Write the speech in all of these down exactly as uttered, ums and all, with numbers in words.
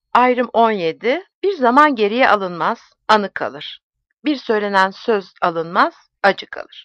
Ayrım on yedi. Bir zaman geriye alınmaz, anı kalır. Bir söylenen söz alınmaz, acı kalır.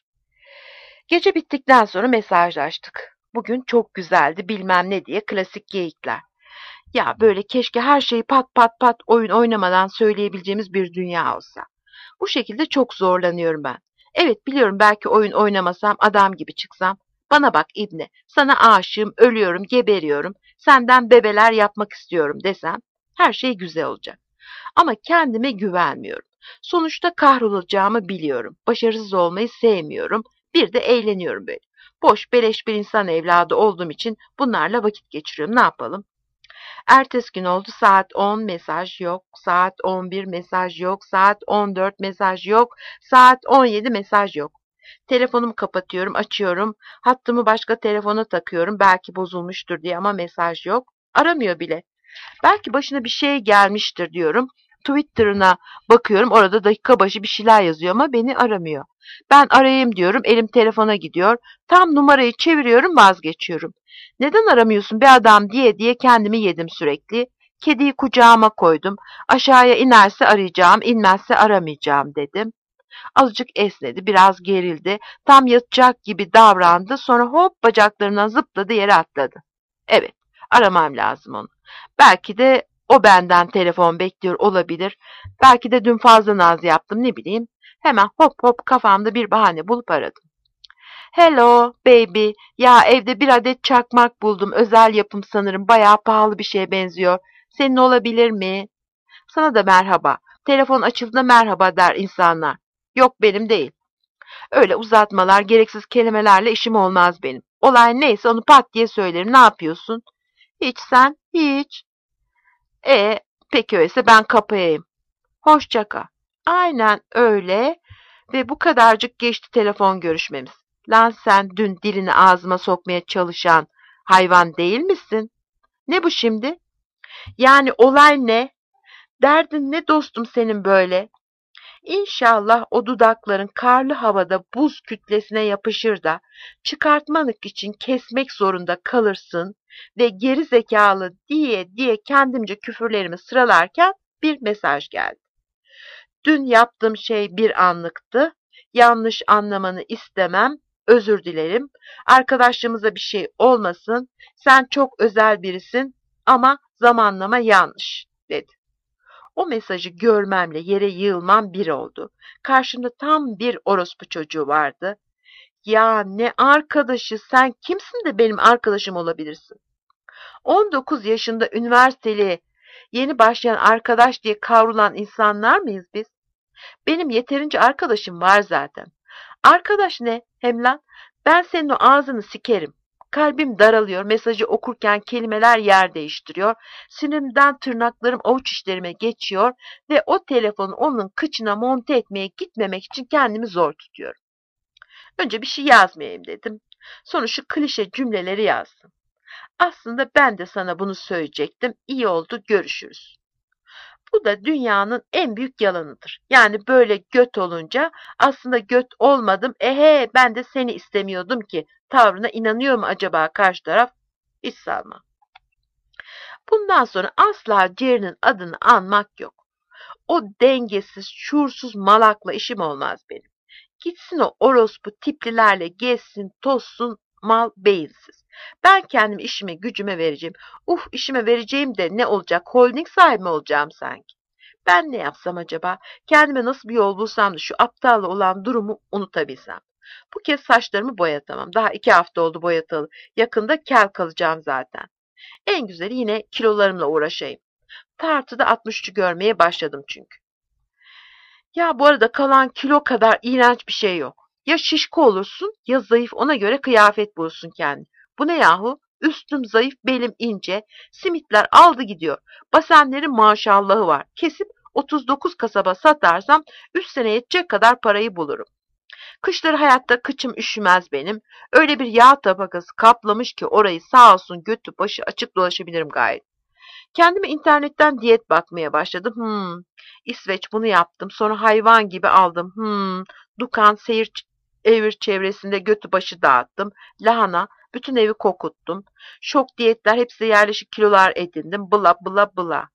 Gece bittikten sonra mesajlaştık. Bugün çok güzeldi bilmem ne diye klasik geyikler. Ya böyle keşke her şeyi pat pat pat oyun oynamadan söyleyebileceğimiz bir dünya olsa. Bu şekilde çok zorlanıyorum ben. Evet biliyorum belki oyun oynamasam adam gibi çıksam. Bana bak İbni, sana aşığım, ölüyorum, geberiyorum, senden bebeler yapmak istiyorum desem her şey güzel olacak. Ama kendime güvenmiyorum. Sonuçta kahrolacağımı biliyorum. Başarısız olmayı sevmiyorum. Bir de eğleniyorum böyle. Boş beleş bir insan evladı olduğum için bunlarla vakit geçiriyorum. Ne yapalım? Ertesi gün oldu, saat on, mesaj yok. Saat on bir, mesaj yok. Saat on dört, mesaj yok. Saat on yedi, mesaj yok. Telefonumu kapatıyorum, açıyorum. Hattımı başka telefona takıyorum. Belki bozulmuştur diye ama mesaj yok. Aramıyor bile. Belki başına bir şey gelmiştir diyorum. Twitter'ına bakıyorum, orada dakika başı bir şeyler yazıyor ama beni aramıyor. Ben arayayım diyorum, elim telefona gidiyor. Tam numarayı çeviriyorum, vazgeçiyorum. Neden aramıyorsun be adam diye diye kendimi yedim sürekli. Kediyi kucağıma koydum. Aşağıya inerse arayacağım, inmezse aramayacağım dedim. Azıcık esnedi, biraz gerildi. Tam yatacak gibi davrandı. Sonra hop bacaklarından zıpladı, yere atladı. Evet, aramam lazım onu. Belki de o benden telefon bekliyor olabilir. Belki de dün fazla naz yaptım, ne bileyim. Hemen hop hop kafamda bir bahane bulup aradım. Hello baby. Ya evde bir adet çakmak buldum. Özel yapım sanırım. Bayağı pahalı bir şeye benziyor. Senin olabilir mi? Sana da merhaba. Telefon açıldığında merhaba der insanlar. Yok benim değil. Öyle uzatmalar, gereksiz kelimelerle işim olmaz benim. Olay neyse onu pat diye söylerim. Ne yapıyorsun? Hiç sen, hiç. E, peki öyleyse ben kapayayım. Hoşça kal. Aynen öyle ve bu kadarcık geçti telefon görüşmemiz. Lan sen dün dilini ağzıma sokmaya çalışan hayvan değil misin? Ne bu şimdi? Yani olay ne? Derdin ne dostum senin böyle? İnşallah o dudakların karlı havada buz kütlesine yapışır da çıkartmalık için kesmek zorunda kalırsın ve geri zekalı diye diye kendimce küfürlerimi sıralarken bir mesaj geldi. Dün yaptığım şey bir anlıktı. Yanlış anlamanı istemem. Özür dilerim. Arkadaşlığımıza bir şey olmasın. Sen çok özel birisin ama zamanlama yanlış dedi. O mesajı görmemle yere yığılmam bir oldu. Karşımda tam bir orospu çocuğu vardı. Ya ne arkadaşı, sen kimsin de benim arkadaşım olabilirsin? on dokuz yaşında üniversiteli yeni başlayan arkadaş diye kavrulan insanlar mıyız biz? Benim yeterince arkadaşım var zaten. Arkadaş ne hem lan? Ben senin o ağzını sikerim. Kalbim daralıyor, mesajı okurken kelimeler yer değiştiriyor. Sinirimden tırnaklarım avuç içlerime geçiyor ve o telefonu onun kıçına monte etmeye gitmemek için kendimi zor tutuyorum. Önce bir şey yazmayayım dedim. Sonra şu klişe cümleleri yazdım. Aslında ben de sana bunu söyleyecektim. İyi oldu, görüşürüz. Bu da dünyanın en büyük yalanıdır. Yani böyle göt olunca aslında göt olmadım. Ehe ben de seni istemiyordum ki tavrına inanıyor mu acaba karşı taraf? Hiç sanmam. Bundan sonra asla Jerry'nin adını anmak yok. O dengesiz, şuursuz malakla işim olmaz benim. Gitsin o orospu tiplilerle gezsin, tozsun, mal beyinsiz. Ben kendim işime gücüme vereceğim. Uf işime vereceğim de ne olacak? Holding sahibi mi olacağım sanki? Ben ne yapsam acaba? Kendime nasıl bir yol bulsam da şu aptalla olan durumu unutabilsem. Bu kez saçlarımı boyatamam. Daha iki hafta oldu boyatalı. Yakında kel kalacağım zaten. En güzeli yine kilolarımla uğraşayım. Tartıda altmış üçü görmeye başladım çünkü. Ya bu arada kalan kilo kadar iğrenç bir şey yok. Ya şişko olursun ya zayıf, ona göre kıyafet bulursun kendini. Bu ne yahu? Üstüm zayıf, belim ince. Simitler aldı gidiyor. Basenlerin maşallahı var. Kesip otuz dokuz kasaba satarsam üç sene yetecek kadar parayı bulurum. Kışları hayatta kıçım üşümez benim. Öyle bir yağ tabakası kaplamış ki orayı sağ olsun götü başı açık dolaşabilirim gayet. Kendime internetten diyet bakmaya başladım. Hmm, İsveç bunu yaptım. Sonra hayvan gibi aldım. Hmm, Dukan seyir evir çevresinde götü başı dağıttım. Lahana, bütün evi kokuttum. Şok diyetler hepsi yerleşik kilolar edindim. Bla bla bla.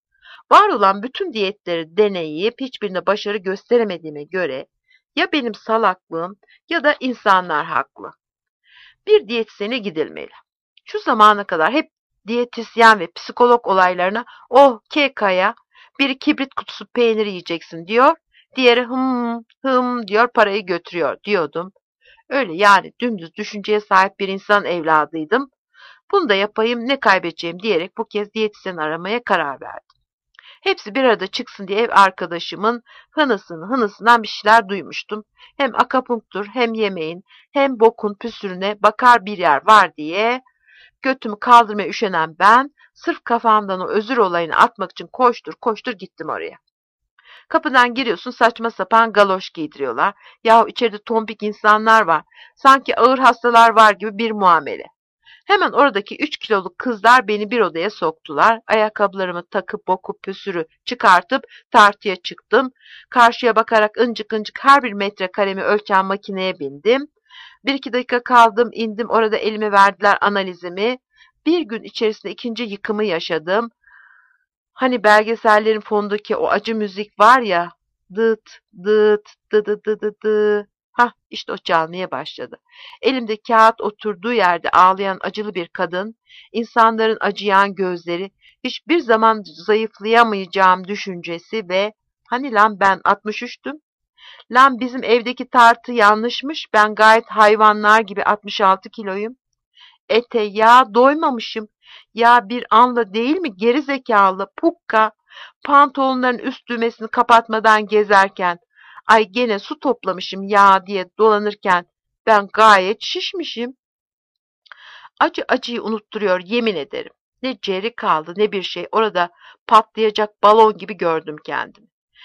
Var olan bütün diyetleri deneyip hiçbirine başarı gösteremediğime göre ya benim salaklığım ya da insanlar haklı. Bir diyetisyene gidilmeli. Şu zamana kadar hep diyetisyen ve psikolog olaylarına oh kekaya biri kibrit kutusu peynir yiyeceksin diyor, diğeri hım hım diyor parayı götürüyor diyordum. Öyle yani dümdüz düşünceye sahip bir insan evladıydım. Bunu da yapayım ne kaybedeceğim diyerek bu kez diyetisyen aramaya karar verdim. Hepsi bir arada çıksın diye ev arkadaşımın hınısını hınısından bir şeyler duymuştum. Hem akapunktur hem yemeğin hem bokun püsürüne bakar bir yer var diye götümü kaldırmaya üşenen ben sırf kafamdan o özür olayını atmak için koştur koştur gittim oraya. Kapıdan giriyorsun saçma sapan galoş giydiriyorlar. Yahu içeride tombik insanlar var. Sanki ağır hastalar var gibi bir muamele. Hemen oradaki üç kiloluk kızlar beni bir odaya soktular. Ayakkabılarımı takıp bokup püsürü çıkartıp tartıya çıktım. Karşıya bakarak ıncık ıncık her bir metrekaremi ölçen makineye bindim. Bir iki dakika kaldım indim orada elime verdiler analizimi. Bir gün içerisinde ikinci yıkımı yaşadım. Hani belgesellerin fonundaki o acı müzik var ya, dıt dıt dı dı dı dı dı. Hah işte o çalmaya başladı. Elimde kağıt oturduğu yerde ağlayan acılı bir kadın, insanların acıyan gözleri, hiçbir zaman zayıflayamayacağım düşüncesi ve hani lan ben altmış üçtüm. Lan bizim evdeki tartı yanlışmış, ben gayet hayvanlar gibi altmış altı kiloyum. Ete ya doymamışım. Ya bir anla değil mi geri zekalı pukka pantolonların üst düğmesini kapatmadan gezerken ay gene su toplamışım ya diye dolanırken ben gayet şişmişim. Acı acıyı unutturuyor yemin ederim. Ne ciğeri kaldı ne bir şey orada patlayacak balon gibi gördüm kendimi.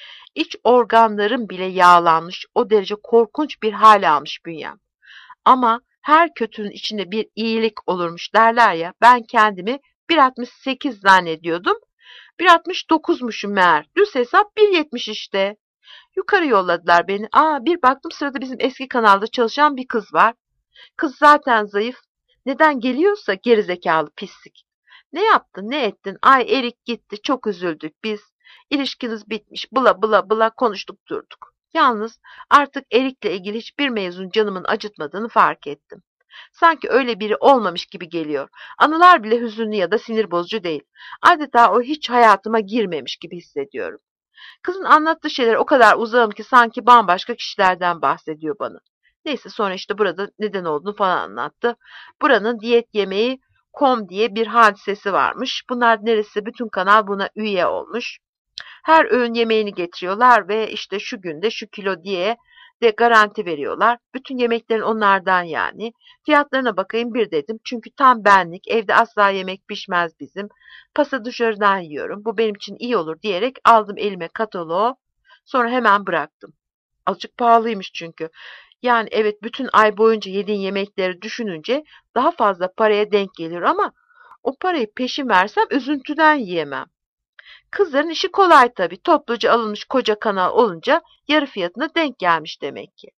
İç organlarım bile yağlanmış o derece korkunç bir hal almış bünyem. Ama her kötünün içinde bir iyilik olurmuş derler ya ben kendimi bir altmış sekiz zannediyordum. bir altmış dokuzmuşum meğer. Düz hesap bir yetmiş işte. Yukarı yolladılar beni. Aa bir baktım sırada bizim eski kanalda çalışan bir kız var. Kız zaten zayıf. Neden geliyorsa gerizekalı pislik. Ne yaptın ne ettin? Ay Erik gitti çok üzüldük biz. İlişkiniz bitmiş bla bla bla konuştuk durduk. Yalnız artık Erik'le ilgili hiçbir mevzun canımın acıtmadığını fark ettim. Sanki öyle biri olmamış gibi geliyor. Anılar bile hüzünlü ya da sinir bozucu değil. Adeta o hiç hayatıma girmemiş gibi hissediyorum. Kızın anlattığı şeyler o kadar uzağım ki sanki bambaşka kişilerden bahsediyor bana. Neyse sonra işte burada neden olduğunu falan anlattı. Buranın diyet yemeği kom diye bir hadisesi varmış. Bunlar neresi bütün kanal buna üye olmuş. Her öğün yemeğini getiriyorlar ve işte şu günde şu kilo diye de garanti veriyorlar. Bütün yemeklerin onlardan yani. Fiyatlarına bakayım bir dedim. Çünkü tam benlik. Evde asla yemek pişmez bizim. Pası dışarıdan yiyorum. Bu benim için iyi olur diyerek aldım elime kataloğu. Sonra hemen bıraktım. Azıcık pahalıymış çünkü. Yani evet bütün ay boyunca yediğin yemekleri düşününce daha fazla paraya denk gelir ama o parayı peşin versem üzüntüden yiyemem. Kızların işi kolay tabii. Topluca alınmış koca kanal olunca yarı fiyatına denk gelmiş demek ki.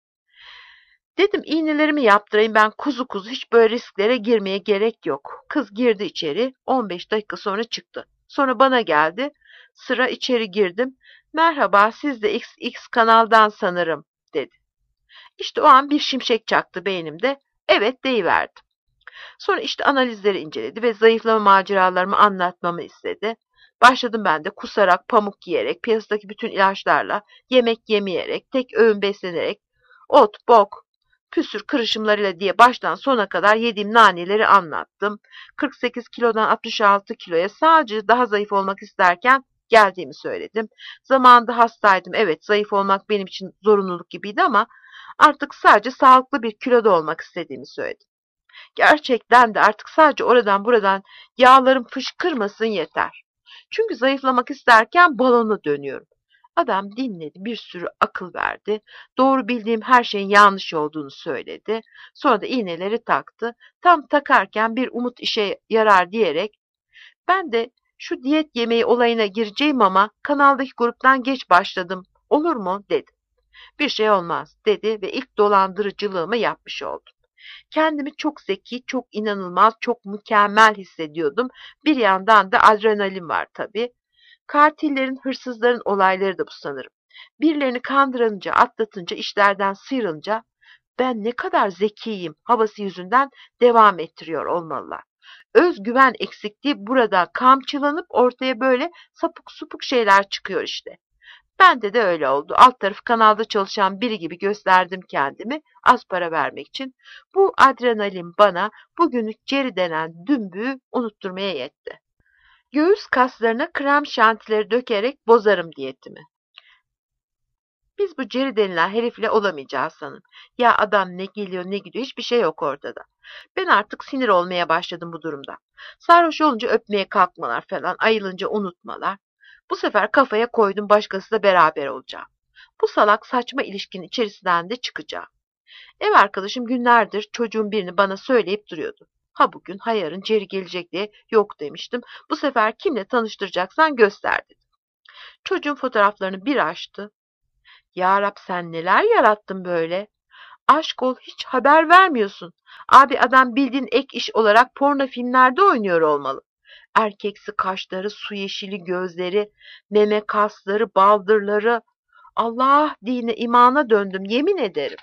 Dedim iğnelerimi yaptırayım ben kuzu kuzu hiç böyle risklere girmeye gerek yok. Kız girdi içeri on beş dakika sonra çıktı. Sonra bana geldi. Sıra içeri girdim. Merhaba siz de X X kanaldan sanırım dedi. İşte o an bir şimşek çaktı beynimde. Evet deyiverdim. Sonra işte analizleri inceledi ve zayıflama maceralarımı anlatmamı istedi. Başladım ben de kusarak, pamuk giyerek, piyasadaki bütün ilaçlarla, yemek yemeyerek, tek öğün beslenerek, ot, bok, püsür kırışımlarıyla diye baştan sona kadar yediğim naneleri anlattım. kırk sekiz kilodan altmış altı kiloya sadece daha zayıf olmak isterken geldiğimi söyledim. Zamanında hastaydım. Evet, zayıf olmak benim için zorunluluk gibiydi ama artık sadece sağlıklı bir kiloda olmak istediğimi söyledim. Gerçekten de artık sadece oradan buradan yağlarım fışkırmasın yeter. Çünkü zayıflamak isterken balona dönüyorum. Adam dinledi, bir sürü akıl verdi. Doğru bildiğim her şeyin yanlış olduğunu söyledi. Sonra da iğneleri taktı. Tam takarken bir umut işe yarar diyerek ben de şu diyet yemeği olayına gireceğim ama kanaldaki gruptan geç başladım. Olur mu? Dedi. Bir şey olmaz dedi ve ilk dolandırıcılığımı yapmış oldum. Kendimi çok zeki, çok inanılmaz, çok mükemmel hissediyordum. Bir yandan da adrenalin var tabii. Katillerin, hırsızların olayları da bu sanırım. Birilerini kandırınca, atlatınca, işlerden sıyrılınca ben ne kadar zekiyim havası yüzünden devam ettiriyor olmalılar. Özgüven eksikliği burada kamçılanıp ortaya böyle sapık supuk şeyler çıkıyor işte. Bende de öyle oldu. Alt tarafı kanalda çalışan biri gibi gösterdim kendimi az para vermek için. Bu adrenalin bana bugünlük Jerry denen dümbüğü unutturmaya yetti. Göğüs kaslarına krem şantileri dökerek bozarım diyetimi. Biz bu Jerry denilen herifle olamayacağız sanırım. Ya adam ne geliyor ne gidiyor hiçbir şey yok ortada. Ben artık sinir olmaya başladım bu durumda. Sarhoş olunca öpmeye kalkmalar falan, ayılınca unutmalar. Bu sefer kafaya koydum başkasıyla beraber olacağım. Bu salak saçma ilişkinin içerisinden de çıkacağım. Ev arkadaşım günlerdir çocuğun birini bana söyleyip duruyordu. Ha bugün ha yarın Jerry gelecek diye yok demiştim. Bu sefer kimle tanıştıracaksan göster dedi. Çocuğun fotoğraflarını bir açtı. Ya Rab sen neler yarattın böyle? Aşk ol hiç haber vermiyorsun. Abi adam bildiğin ek iş olarak porno filmlerde oynuyor olmalı. Erkeksi kaşları, su yeşili gözleri, meme kasları, baldırları. Allah dine imana döndüm yemin ederim.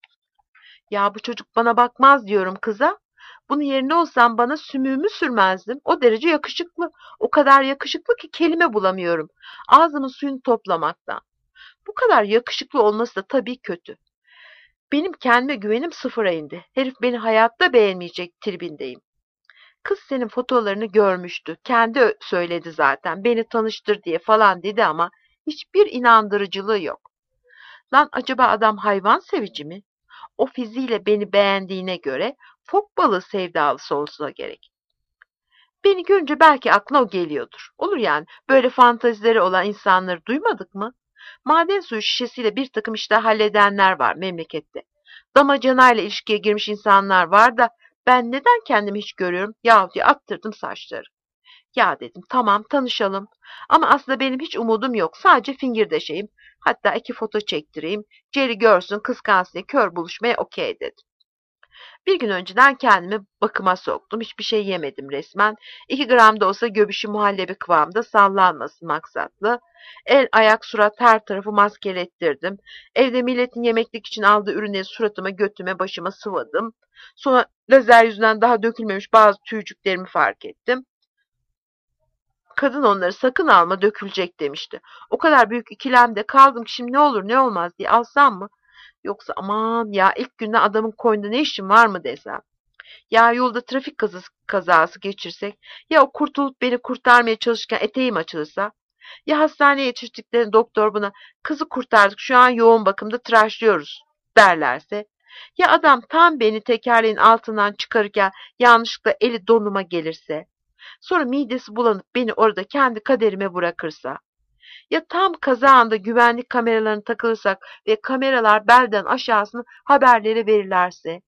Ya bu çocuk bana bakmaz diyorum kıza. Bunun yerinde olsam bana sümüğümü sürmezdim. O derece yakışıklı. O kadar yakışıklı ki kelime bulamıyorum. Ağzımın suyunu toplamaktan. Bu kadar yakışıklı olması da tabii kötü. Benim kendime güvenim sıfıra indi. Herif beni hayatta beğenmeyecek tribindeyim. Kız senin fotolarını görmüştü. Kendi söyledi zaten. Beni tanıştır diye falan dedi ama hiçbir inandırıcılığı yok. Lan acaba adam hayvan sevici mi? O fiziğiyle beni beğendiğine göre fok balığı sevdalısı olsa gerek. Beni görünce belki aklına o geliyordur. Olur yani böyle fantazileri olan insanları duymadık mı? Maden suyu şişesiyle bir takım işler halledenler var memlekette. Damacanayla ilişkiye girmiş insanlar var da ben neden kendimi hiç görüyorum? Yahu diye attırdım saçları. Ya dedim tamam tanışalım. Ama aslında benim hiç umudum yok. Sadece fingirdeşeyim. Hatta iki foto çektireyim. Jerry görsün kıskansın diye kör buluşmaya okey dedim. Bir gün önceden kendimi bakıma soktum. Hiçbir şey yemedim resmen. İki gram da olsa göbüşü muhallebi kıvamda sallanmasın maksatlı. El, ayak, surat her tarafı maskelettirdim. Evde milletin yemeklik için aldığı ürünleri suratıma, götüme, başıma sıvadım. Sonra lazer yüzünden daha dökülmemiş bazı tüycüklerimi fark ettim. Kadın onları sakın alma dökülecek demişti. O kadar büyük ikilemde kaldım ki şimdi ne olur ne olmaz diye alsam mı? Yoksa aman ya ilk günden adamın koynunda ne işim var mı desem. Ya yolda trafik kazası, kazası geçirsek. Ya o kurtulup beni kurtarmaya çalışırken eteğim açılırsa. Ya hastaneye yetiştiklerinde doktor buna kızı kurtardık şu an yoğun bakımda tıraşlıyoruz derlerse. Ya adam tam beni tekerleğin altından çıkarırken yanlışlıkla eli donuma gelirse. Sonra midesi bulanıp beni orada kendi kaderime bırakırsa. Ya tam kaza anda güvenlik kameralarına takılırsak ve kameralar belden aşağısını haberlere verirlerse.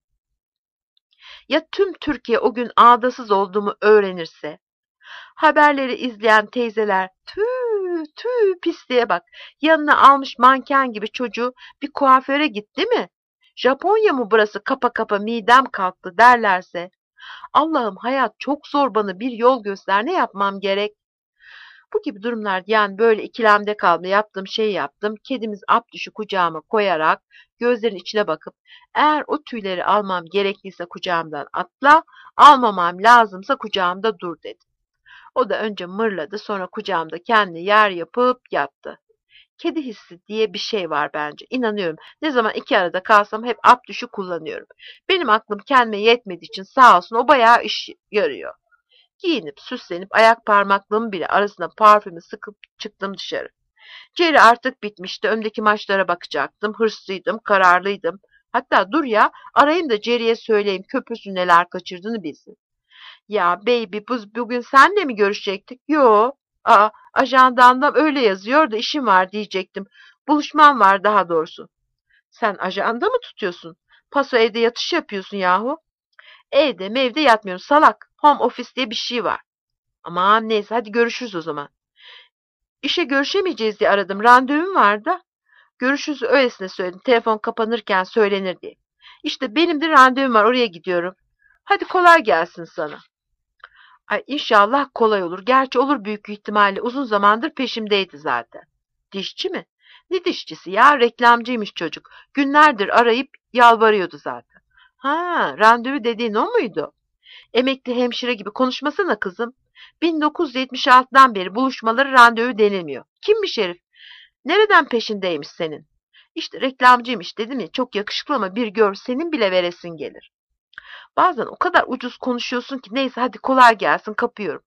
Ya tüm Türkiye o gün ağdasız olduğumu öğrenirse. Haberleri izleyen teyzeler tüh tüh pisliğe bak. Yanına almış manken gibi çocuğu bir kuaföre git değil mi? Japonya mı burası kapa kapa midem kalktı derlerse. Allah'ım hayat çok zor bana bir yol göster ne yapmam gerek? Bu gibi durumlar yani böyle ikilemde kaldı. Yaptığım şeyi yaptım. Kedimiz Abdüş'ü kucağıma koyarak gözlerin içine bakıp eğer o tüyleri almam gerekliyse kucağımdan atla, almamam lazımsa kucağımda dur dedi. O da önce mırladı sonra kucağımda kendi yer yapıp yattı. Kedi hissi diye bir şey var bence. İnanıyorum. Ne zaman iki arada kalsam hep Abdüş'ü kullanıyorum. Benim aklım kendime yetmediği için sağ olsun o bayağı iş yarıyor. Giyinip süslenip ayak parmaklığımın bile arasına parfümü sıkıp çıktım dışarı. Jerry artık bitmişti. Öndeki maçlara bakacaktım. Hırslıydım, kararlıydım. Hatta dur ya arayayım da Jerry'e söyleyeyim köpüsün neler kaçırdığını bilsin. Ya baby bu, bugün senle mi görüşecektik? Yo. Aa, ajandandan öyle yazıyor da işim var diyecektim. Buluşmam var daha doğrusu. Sen ajanda mı tutuyorsun? Paso evde yatış yapıyorsun yahu. Evde mevde yatmıyorum salak. Home office diye bir şey var. Aman neyse hadi görüşürüz o zaman. İşe görüşemeyeceğiz diye aradım. Randevum var da. Görüşürüz öylesine söyledim. Telefon kapanırken söylenir diye. İşte benim de randevum var oraya gidiyorum. Hadi kolay gelsin sana. Ay inşallah kolay olur. Gerçi olur büyük ihtimalle. Uzun zamandır peşimdeydi zaten. Dişçi mi? Ne dişçisi ya? Reklamcıymış çocuk. Günlerdir arayıp yalvarıyordu zaten. Ha, randevu dediğin o muydu? Emekli hemşire gibi konuşmasana kızım. bin dokuz yüz yetmiş altıdan beri buluşmaları randevu denilmiyor. Kimmiş herif? Nereden peşindeymiş senin? İşte reklamcıymış dedim ya, çok yakışıklı ama bir gör senin bile veresin gelir. Bazen o kadar ucuz konuşuyorsun ki neyse hadi kolay gelsin kapıyorum.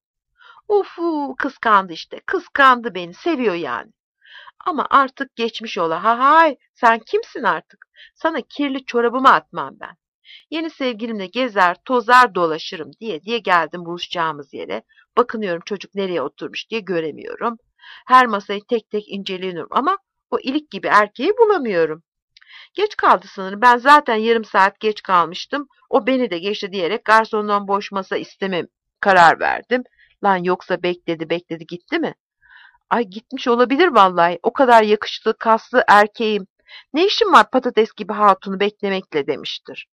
Ufu kıskandı işte, kıskandı beni, seviyor yani. Ama artık geçmiş ola. Ha hay, sen kimsin artık? Sana kirli çorabımı atmam ben. Yeni sevgilimle gezer, tozar, dolaşırım diye diye geldim buluşacağımız yere. Bakınıyorum çocuk nereye oturmuş diye göremiyorum. Her masayı tek tek inceliyorum ama o ilik gibi erkeği bulamıyorum. Geç kaldı sanırım. Ben zaten yarım saat geç kalmıştım. O beni de geçti diyerek garsondan boş masa istemem karar verdim. Lan yoksa bekledi bekledi gitti mi? Ay gitmiş olabilir vallahi. O kadar yakışıklı kaslı erkeğim. Ne işim var patates gibi hatunu beklemekle demiştir.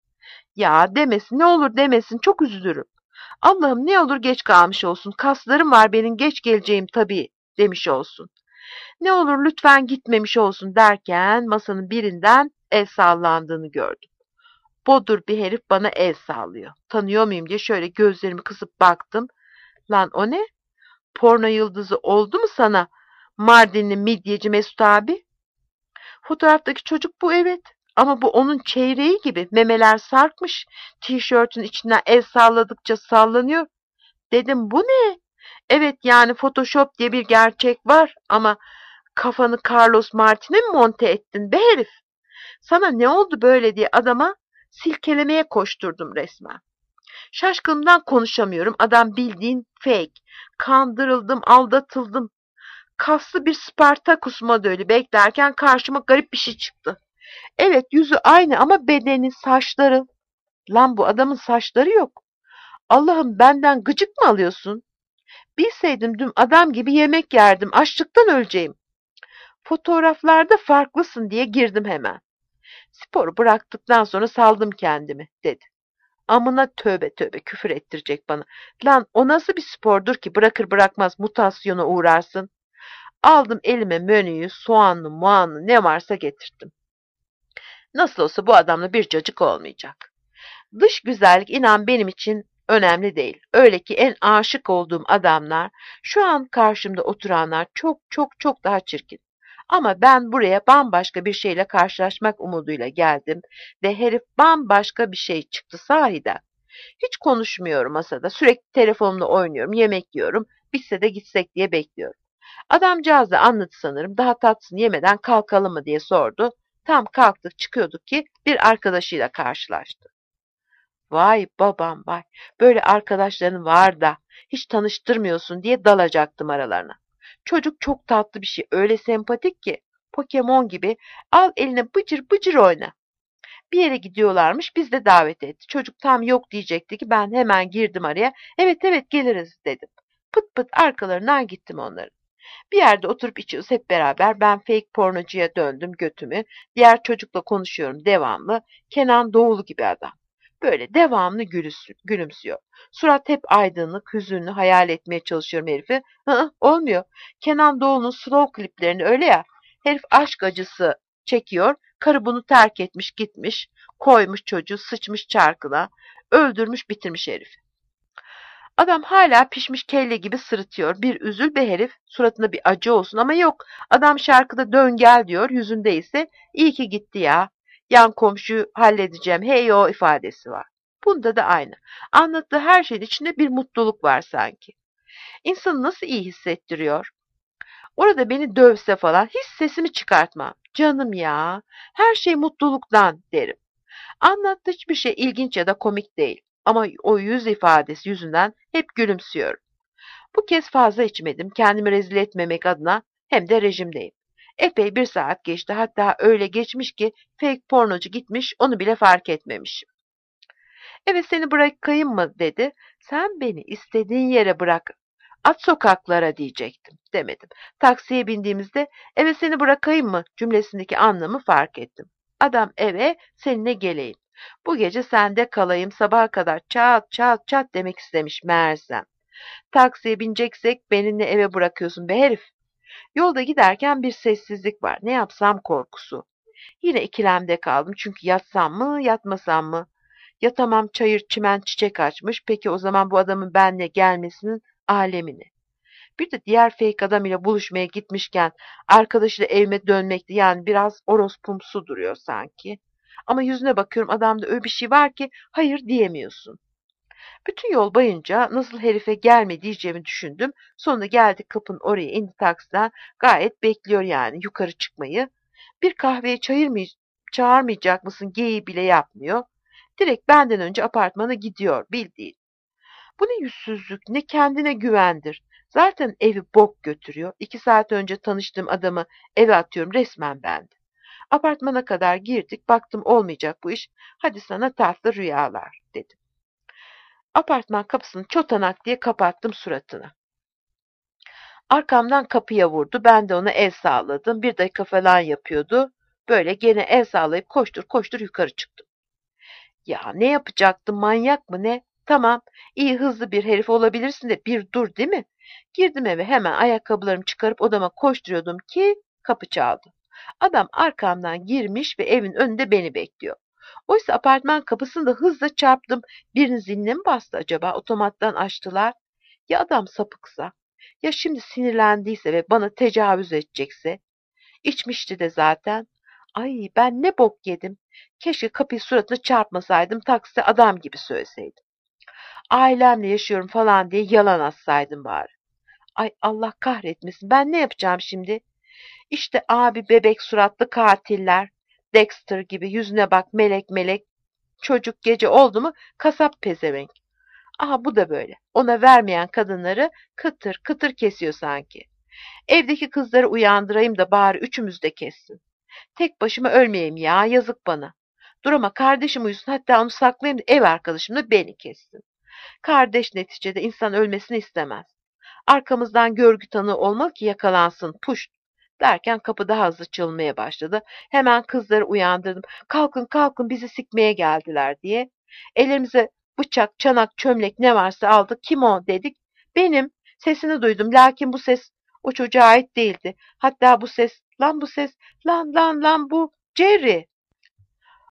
Ya demesin ne olur demesin çok üzülürüm. Allah'ım ne olur geç kalmış olsun. Kaslarım var benim geç geleceğim tabii demiş olsun. Ne olur lütfen gitmemiş olsun derken masanın birinden el sallandığını gördüm. Bodur bir herif bana el sallıyor. Tanıyor muyum diye şöyle gözlerimi kısıp baktım. Lan o ne? Porno yıldızı oldu mu sana? Mardinli midyeci Mesut abi? Fotoğraftaki çocuk bu evet. Ama bu onun çeyreği gibi. Memeler sarkmış. Tişörtün içinden el salladıkça sallanıyor. Dedim bu ne? Evet yani Photoshop diye bir gerçek var ama kafanı Carlos Martin'e mi monte ettin be herif? Sana ne oldu böyle diye adama silkelemeye koşturdum resmen. Şaşkınımdan konuşamıyorum. Adam bildiğin fake. Kandırıldım, aldatıldım. Kaslı bir Spartakus modeli beklerken karşıma garip bir şey çıktı. Evet yüzü aynı ama bedeni, saçları. Lan bu adamın saçları yok. Allah'ım benden gıcık mı alıyorsun? Bilseydim dün adam gibi yemek yerdim. Açlıktan öleceğim. Fotoğraflarda farklısın diye girdim hemen. Sporu bıraktıktan sonra saldım kendimi dedi. Amına tövbe tövbe küfür ettirecek bana. Lan o nasıl bir spordur ki bırakır bırakmaz mutasyona uğrarsın. Aldım elime menüyü, soğanlı, muanlı ne varsa getirdim. Nasıl olsa bu adamla bir cacık olmayacak. Dış güzellik inan benim için önemli değil. Öyle ki en aşık olduğum adamlar, şu an karşımda oturanlar çok çok çok daha çirkin. Ama ben buraya bambaşka bir şeyle karşılaşmak umuduyla geldim ve herif bambaşka bir şey çıktı sahiden. Hiç konuşmuyorum masada, sürekli telefonumla oynuyorum, yemek yiyorum, bitse de gitsek diye bekliyorum. Adamcağız da anladı sanırım. Daha tatlısını yemeden kalkalım mı diye sordu. Tam kalktık çıkıyorduk ki bir arkadaşıyla karşılaştı. Vay babam vay. Böyle arkadaşların var da hiç tanıştırmıyorsun diye dalacaktım aralarına. Çocuk çok tatlı bir şey. Öyle sempatik ki. Pokemon gibi. Al eline bıcır bıcır oyna. Bir yere gidiyorlarmış. Biz de davet etti. Çocuk tam yok diyecekti ki ben hemen girdim araya. Evet evet geliriz dedim. Pıt pıt arkalarından gittim onların. Bir yerde oturup içiyoruz hep beraber. Ben fake pornocuya döndüm götümü. Diğer çocukla konuşuyorum devamlı. Kenan Doğulu gibi adam. Böyle devamlı gülümsüyor. Surat hep aydınlık, hüzünlü hayal etmeye çalışıyorum herifi. Hı, olmuyor. Kenan Doğulu'nun slow kliplerini öyle ya. Herif aşk acısı çekiyor. Karı bunu terk etmiş gitmiş. Koymuş çocuğu sıçmış çarkına. Öldürmüş bitirmiş herif. Adam hala pişmiş kelle gibi sırıtıyor. Bir üzül be herif. Suratında bir acı olsun ama yok. Adam şarkıda dön gel diyor. Yüzünde ise iyi ki gitti ya. Yan komşuyu halledeceğim. Hey o ifadesi var. Bunda da aynı. Anlattığı her şeyin içinde bir mutluluk var sanki. İnsanı nasıl iyi hissettiriyor? Orada beni dövse falan hiç sesimi çıkartmam. Canım ya. Her şey mutluluktan derim. Anlattığı hiçbir şey ilginç ya da komik değil. Ama o yüz ifadesi yüzünden hep gülümsüyorum. Bu kez fazla içmedim. Kendimi rezil etmemek adına hem de rejimdeyim. Epey bir saat geçti. Hatta öyle geçmiş ki fake pornocu gitmiş onu bile fark etmemişim. Evet seni bırakayım mı dedi. Sen beni istediğin yere bırak. At sokaklara diyecektim. Demedim. Taksiye bindiğimizde eve seni bırakayım mı cümlesindeki anlamı fark ettim. Adam eve seninle geleyim. Bu gece sende kalayım sabaha kadar çat çat çat demek istemiş meğersem. Taksiye bineceksek beni ne eve bırakıyorsun be herif. Yolda giderken bir sessizlik var. Ne yapsam korkusu. Yine ikilemde kaldım çünkü yatsam mı yatmasam mı? Yatamam, çayır çimen çiçek açmış. Peki o zaman bu adamın benimle gelmesinin alemini. Bir de diğer fake adam ile buluşmaya gitmişken arkadaşıyla evime dönmekti. Yani biraz orospumsu duruyor sanki. Ama yüzüne bakıyorum, adamda öyle bir şey var ki hayır diyemiyorsun. Bütün yol boyunca nasıl herife gelme diyeceğimi düşündüm. Sonunda geldik, kapının oraya indi taksiden. Gayet bekliyor yani yukarı çıkmayı. Bir kahveye çayırmay çağırmayacak mısın geyiği bile yapmıyor. Direkt benden önce apartmana gidiyor bildiğin. Bu ne yüzsüzlük, ne kendine güvendir. Zaten evi bok götürüyor. İki saat önce tanıştığım adamı eve atıyorum, resmen bendi. Apartmana kadar girdik, baktım olmayacak bu iş. Hadi sana tatlı rüyalar dedim. Apartman kapısını çotanak diye kapattım suratına. Arkamdan kapıya vurdu. Ben de ona el sağladım. Bir dakika falan yapıyordu. Böyle gene el sağlayıp koştur koştur yukarı çıktım. Ya ne yapacaktım, manyak mı ne? Tamam, iyi hızlı bir herif olabilirsin de bir dur değil mi? Girdim eve, hemen ayakkabılarımı çıkarıp odama koşturuyordum ki kapı çaldı. Adam arkamdan girmiş ve evin önünde beni bekliyor. Oysa apartman kapısını da hızla çarptım. Birinin ziline mi bastı acaba? Otomattan açtılar. Ya adam sapıksa? Ya şimdi sinirlendiyse ve bana tecavüz edecekse? İçmişti de zaten. Ay ben ne bok yedim. Keşke kapıyı suratına çarpmasaydım, takside adam gibi söyleseydim. Ailemle yaşıyorum falan diye yalan atsaydım bari. Ay Allah kahretmesin, ben ne yapacağım şimdi? İşte abi bebek suratlı katiller. Dexter gibi yüzüne bak melek melek. Çocuk gece oldu mu kasap pezevenk. Aha bu da böyle. Ona vermeyen kadınları kıtır kıtır kesiyor sanki. Evdeki kızları uyandırayım da bari üçümüz de kessin. Tek başıma ölmeyeyim ya, yazık bana. Dur ama kardeşim uyusun, hatta onu saklayayım da ev arkadaşım da beni kessin. Kardeş neticede, insan ölmesini istemez. Arkamızdan görgü tanığı olmalı ki yakalansın, puşt. Derken kapı daha hızlı çalmaya başladı. Hemen kızları uyandırdım. Kalkın kalkın, bizi sikmeye geldiler diye. Ellerimize bıçak, çanak, çömlek ne varsa aldık. Kim o dedik. Benim. Sesini duydum. Lakin bu ses o çocuğa ait değildi. Hatta bu ses, lan bu ses, lan lan lan bu Jerry.